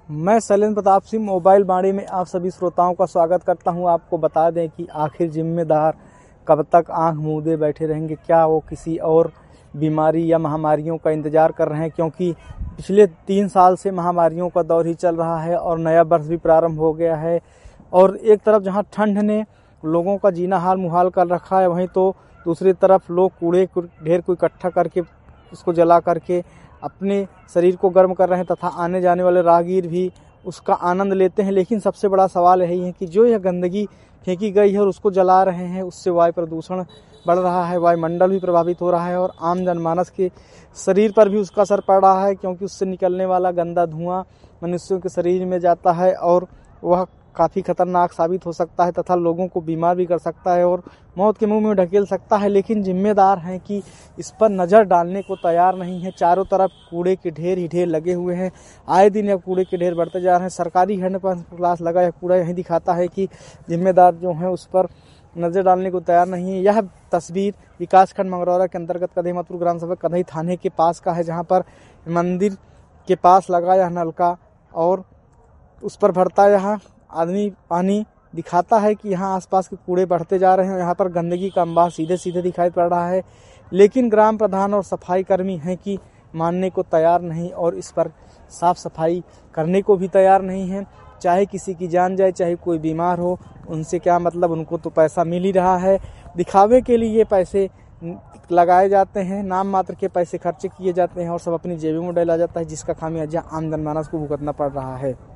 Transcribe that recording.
मैं शैलेंद्र प्रताप सिंह मोबाइल बाड़ी में आप सभी श्रोताओं का स्वागत करता हूं। आपको बता दें कि आखिर जिम्मेदार कब तक आंख मूंदे बैठे रहेंगे, क्या वो किसी और बीमारी या महामारियों का इंतजार कर रहे हैं, क्योंकि पिछले 3 साल से महामारियों का दौर ही चल रहा है और नया वर्ष भी प्रारंभ हो गया है। और एक तरफ जहां ठंड ने लोगों का जीना हाल मुहाल कर रखा है, वहीं तो दूसरी तरफ लोग कूड़े ढेर को इकट्ठा करके उसको जला करके अपने शरीर को गर्म कर रहे हैं तथा आने जाने वाले राहगीर भी उसका आनंद लेते हैं। लेकिन सबसे बड़ा सवाल यही है कि जो यह गंदगी फेंकी गई है और उसको जला रहे हैं, उससे वायु प्रदूषण बढ़ रहा है, वायुमंडल भी प्रभावित हो रहा है और आम जनमानस के शरीर पर भी उसका असर पड़ रहा है, क्योंकि उससे निकलने वाला गंदा धुआं मनुष्यों के शरीर में जाता है और वह काफ़ी खतरनाक साबित हो सकता है तथा लोगों को बीमार भी कर सकता है और मौत के मुंह में ढकेल सकता है। लेकिन जिम्मेदार हैं कि इस पर नज़र डालने को तैयार नहीं है। चारों तरफ कूड़े के ढेर ही ढेर लगे हुए हैं। आए दिन अब कूड़े के ढेर बढ़ते जा रहे हैं। सरकारी हैंड पंप क्लास लगा यह कूड़ा यही दिखाता है कि जिम्मेदार जो हैं उस पर नज़र डालने को तैयार नहीं है। यह तस्वीर विकासखंड मंगरौरा के अंतर्गत कदहीमतपुर ग्राम सभा कदही थाने के पास का है, जहाँ पर मंदिर के पास लगा यह नलका और उस पर भरता यह आदमी पानी दिखाता है कि यहाँ आसपास के कूड़े बढ़ते जा रहे हैं। यहाँ पर गंदगी का अंबार सीधे सीधे दिखाई पड़ रहा है। लेकिन ग्राम प्रधान और सफाई कर्मी हैं कि मानने को तैयार नहीं और इस पर साफ सफाई करने को भी तैयार नहीं है। चाहे किसी की जान जाए, चाहे कोई बीमार हो, उनसे क्या मतलब, उनको तो पैसा मिल ही रहा है। दिखावे के लिए ये पैसे लगाए जाते हैं, नाम मात्र के पैसे खर्चे किए जाते हैं और सब अपनी जेबों में डाला जाता है, जिसका खामियाजा आम जनमानस को भुगतना पड़ रहा है।